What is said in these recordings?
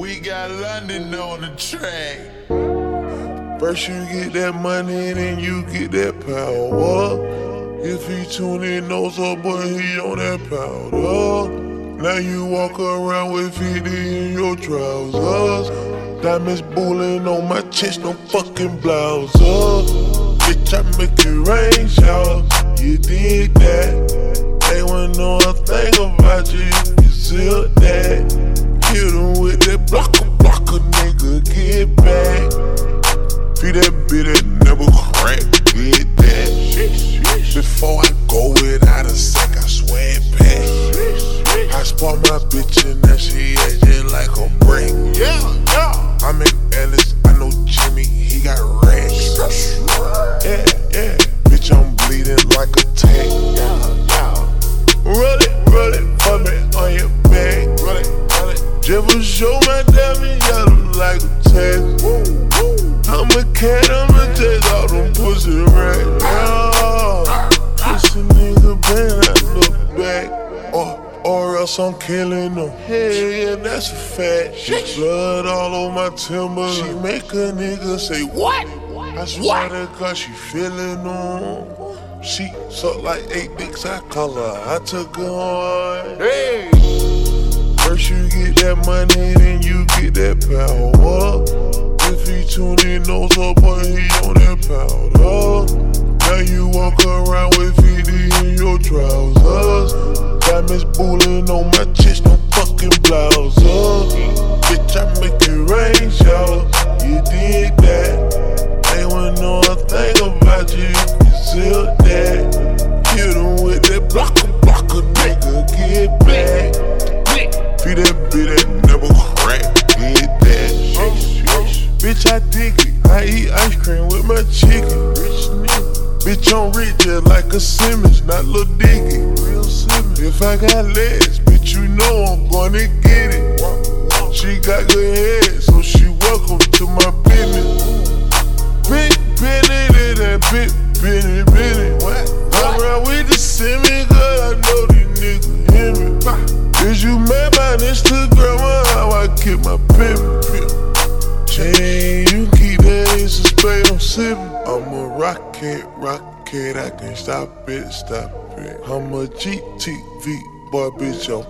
we got London on the track. First you get that money, then you get that power. If he tune in, knows up, boy, he on that powder. Now you walk around with 50 in your trousers. Diamonds bulling on my chest, no fucking blouse. Bitch, I make it rain showers. You did that. They wouldn't know a thing about you. You can seal that. Hit him with that blocker, nigga, get back. Feed that bitch that never crack, get that. Before I go without a sec, I swear it back. I spot my bitch and now she acting like a break. I make Ellis, I know Jimmy, he got racks. Yeah, bitch, I'm bleeding like a tank. Roll it, for me on your back. Just for show my diamond yellow like a tag. I'm a cat, I'ma take all them pussy racks. Pussy nigga bang, I look back. Or else I'm killing them. Hell yeah, that's a fact. Blood all on my timber. She make a nigga say, what? I swear to God, she feeling them. She suck like 8 dicks, I call her. I took her on. Hey! First you get that money, then you get that power. If he tune in, knows up, boy, he on that powder. Now you walk around with 50 in your trousers. Diamonds bulling on my chest, no fucking blouse. Bitch, I make it rain showers. You did that. They wouldn't know a thing about you. You seal that. Hit him with that blocker, nigga, get back. Feed that bitch that never crack, get that. Bitch, I dig it. I eat ice cream with my chicken. Rich nigga. Bitch, I'm rich just like a Simmons, not Lil Dicky. Real Simmons. If I got legs, bitch, you know I'm gonna get it. She got good head, so she welcome to my business. Big Benny, that big Benny. I'm around with the Simmons, cause I know these niggas hear me. Is you mad by Instagram or how I keep my pimpin'? Chain, you keep that ace of spade, I'm sippin'. I'm a rocket, I can't stop it. I'm a GTV, boy, bitch, I'm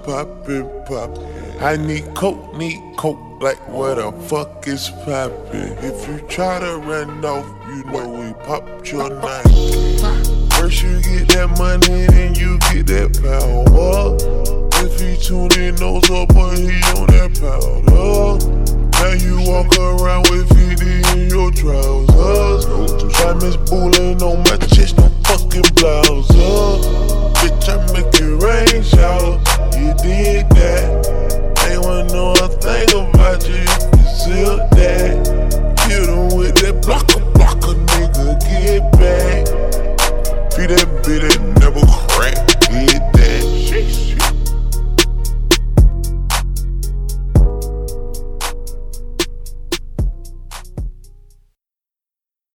poppin'. I need coke, like where the fuck is poppin'? If you try to run off, you know we popped your night. First you get that money, then you get that power. If he tune in, knows up, boy, he on that powder. Now you walk around with 50 in your trousers. Diamonds bulling on my chest, no fucking blouse. Bitch, I make it rain showers. You did that. They wouldn't know a thing about you. You seal that. Hit him with that blocker, nigga, get back. Feed that bitch that